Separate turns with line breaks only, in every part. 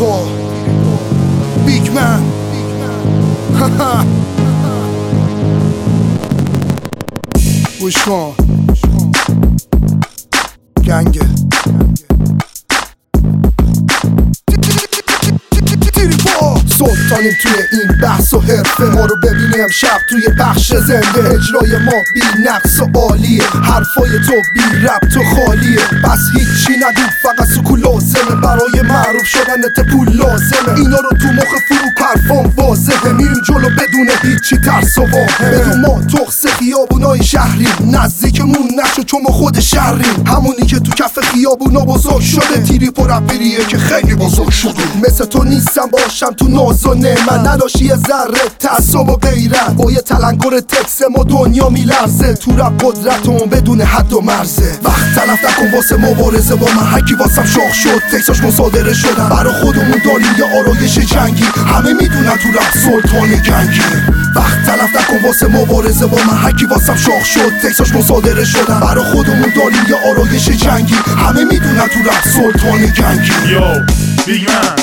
تریپو بیگ من گوش کن گنگه سلطانیم توی این بحث و حرفه، ما رو ببینی امشب توی بخش زنده. اجرای ما بی نقص و عالیه، حرفای تو بی ربط و خالیه. بس هیچی نگو فقط سکو لازمه، برای معروف شدنت پول لازمه. اینا رو تو مخ فرو حرفام واضحه، میریم جلو بدون هیچی ترس و واهمه. بدون ما تخص خیابونای شهریم، نزدیکمون نشو چون ما خود شهریم. همونی که تو کف خیابونا بزرگ شده، تریپو رپریه که خیلی بزرگ شده. مثل تو نیستم باشم تو ناز و نعمت، نداشتی یه ذره تعصب و غیرت. با یه تلنگر تکس ما دنیا میلرزه، تو رپ قدرتمون بدون حد و مرزه. وقت تلف نکن واسه مبارزه با من، هرکی واسم شاخ شد تکساش مصادره شدن. برا خودمون داریم یه آرایش جنگی، همه میدونن تو رپ سلطان گنگی. وقت تلف نکن واسه مبارزه با من، هرکی واسم شاخ شد تکساش مصادره شدن. برا خودمون داریم یه آرایش جنگی، همه میدونن تو رپ سلطان گنگی.
یو بیگ من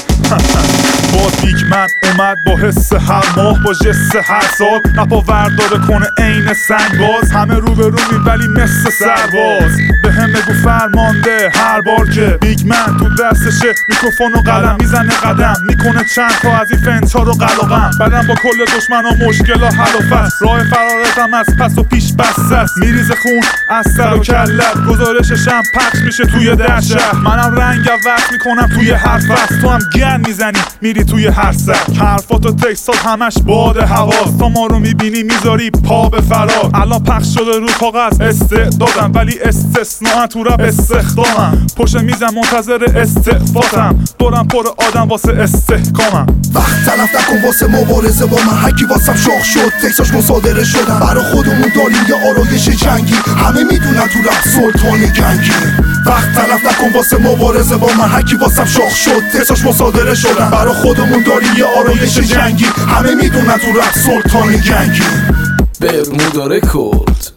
باز بیگ من اومد با حس هر ماه، با جس هر سال اپا ورداره کنه عین سنگ باز. همه رو به رو ولی مثل سرباز، به هم بگو فرمانده هر بار که بیگ من تو دستشه میکروفون و قلم میزنه قدم میکنه چند تا از این فنتا رو قلقم. بعدم با کل دشمن و مشکل ها حل و فصل، راه فرارتم از پس و پیش بسته است. میریزه خون از سر و کلت، گزارششم پخش میشه توی در شهر. منم رنگ وقت میکنم توی هر فصل، تو هم گن میزنی میری توی هر سر. حرفات و تکسات همش باد حواس، تا ما رو میبینی میذاری پا به فرار. الان پخش شده رو کاغذ استعدادم، ولی استثناء تو رپ استخدامم. پشت میزم منتظر استعفاتم، دورم پر آدم واسه استحکامم.
وقت تلف نکن واسه مبارزه با من، هرکی واسم شاخ شد تکساش مصادره شدن. برا خودمون داریم یه آرایش جنگی، همه میدونن تو رپ سلطان گنگی. وقت تلف نکن واسه مبارزه با من، هرکی واسم شاخ شد تکساش مصادره شدن. برا خودمون داریم یه آرایش جنگی، همه میدونن تو رپ سلطان گنگی.
برمودا رکورد